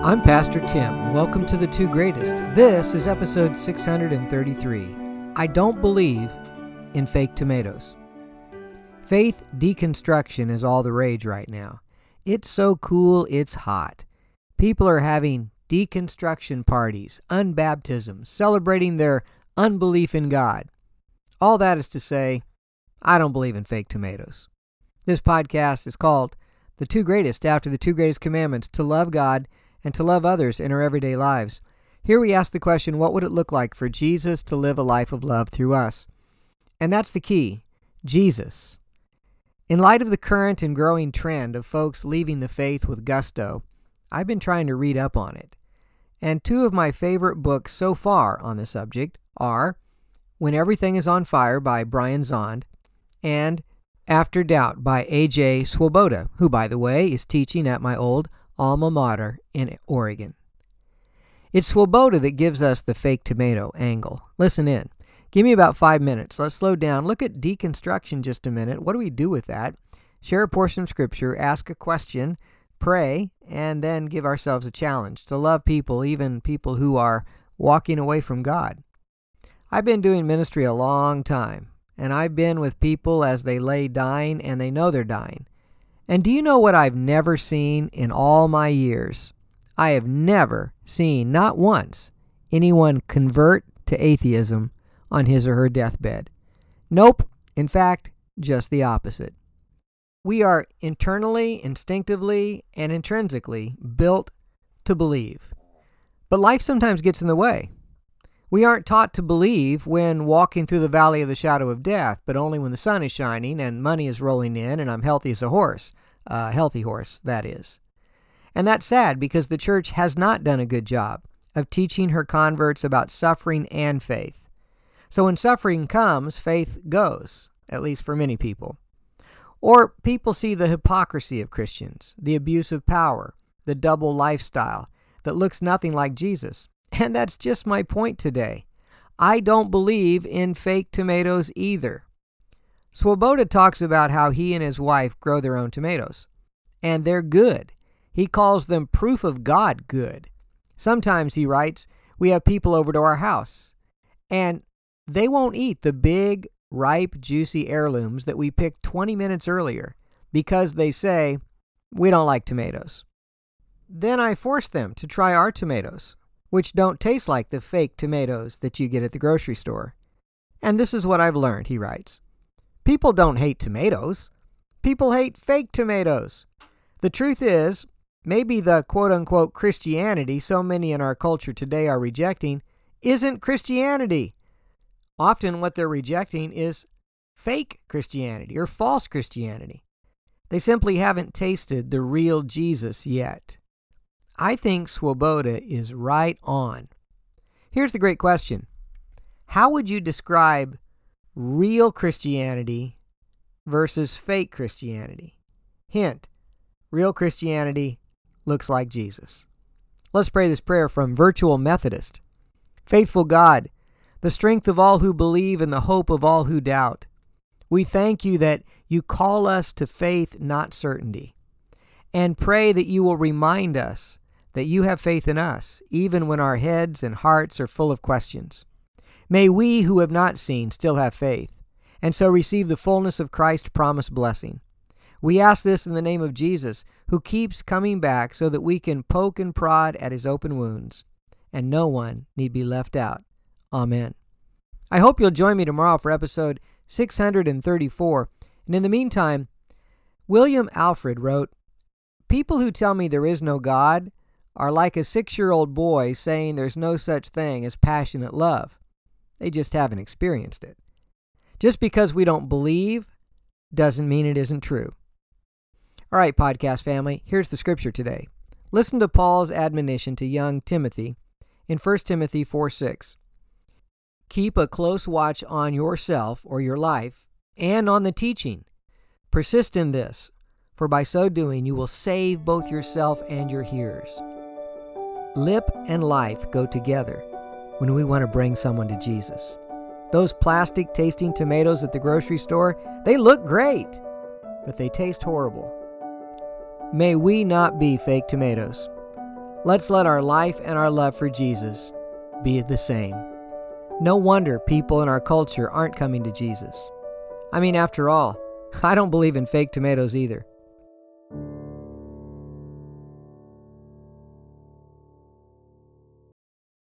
I'm Pastor Tim. Welcome to The Two Greatest. This is episode 633. I don't believe in fake tomatoes. Faith deconstruction is all the rage right now. It's so cool, it's hot. People are having deconstruction parties, unbaptisms, celebrating their unbelief in God. All that is to say, I don't believe in fake tomatoes. This podcast is called The Two Greatest, after the two greatest commandments, to love God and to love others in our everyday lives. Here we ask the question, what would it look like for Jesus to live a life of love through us? And that's the key, Jesus. In light of the current and growing trend of folks leaving the faith with gusto, I've been trying to read up on it. And two of my favorite books so far on the subject are When Everything is on Fire by Brian Zahnd and After Doubt by A.J. Swoboda, who, by the way, is teaching at my old alma mater in Oregon. It's Swoboda that gives us the fake tomato angle. Listen in. Give me about 5 minutes. Let's slow down. Look at deconstruction just a minute. What do we do with that? Share a portion of Scripture, ask a question, pray, and then give ourselves a challenge to love people, even people who are walking away from God. I've been doing ministry a long time, and I've been with people as they lay dying, and they know they're dying. And do you know what I've never seen in all my years? I have never seen, not once, anyone convert to atheism on his or her deathbed. Nope. In fact, just the opposite. We are internally, instinctively, and intrinsically built to believe. But life sometimes gets in the way. We aren't taught to believe when walking through the valley of the shadow of death, but only when the sun is shining and money is rolling in and I'm healthy as a horse. A healthy horse, that is. And that's sad because the church has not done a good job of teaching her converts about suffering and faith. So when suffering comes, faith goes, at least for many people. Or people see the hypocrisy of Christians, the abuse of power, the double lifestyle that looks nothing like Jesus. And that's just my point today. I don't believe in fake tomatoes either. Swoboda talks about how he and his wife grow their own tomatoes, and they're good. He calls them proof of God good. Sometimes, he writes, we have people over to our house, and they won't eat the big, ripe, juicy heirlooms that we picked 20 minutes earlier because they say, we don't like tomatoes. Then I force them to try our tomatoes, which don't taste like the fake tomatoes that you get at the grocery store. And this is what I've learned, he writes. People don't hate tomatoes. People hate fake tomatoes. The truth is, maybe the quote-unquote Christianity so many in our culture today are rejecting isn't Christianity. Often what they're rejecting is fake Christianity or false Christianity. They simply haven't tasted the real Jesus yet. I think Swoboda is right on. Here's the great question. How would you describe real Christianity versus fake Christianity? Hint, real Christianity looks like Jesus. Let's pray this prayer from Virtual Methodist. Faithful God, the strength of all who believe and the hope of all who doubt, we thank you that you call us to faith, not certainty, and pray that you will remind us that you have faith in us, even when our heads and hearts are full of questions. May we who have not seen still have faith, and so receive the fullness of Christ's promised blessing. We ask this in the name of Jesus, who keeps coming back so that we can poke and prod at his open wounds, and no one need be left out. Amen. I hope you'll join me tomorrow for episode 634. And in the meantime, William Alfred wrote, people who tell me there is no God are like a 6-year-old boy saying there's no such thing as passionate love. They just haven't experienced it. Just because we don't believe doesn't mean it isn't true. All right, podcast family, here's the scripture today. Listen to Paul's admonition to young Timothy in 1 Timothy 4:6. Keep a close watch on yourself or your life and on the teaching. Persist in this, for by so doing you will save both yourself and your hearers. Lip and life go together when we want to bring someone to Jesus. Those plastic tasting tomatoes at the grocery store, they look great, but they taste horrible. May we not be fake tomatoes. Let's let our life and our love for Jesus be the same. No wonder people in our culture aren't coming to Jesus. I mean, after all, I don't believe in fake tomatoes either.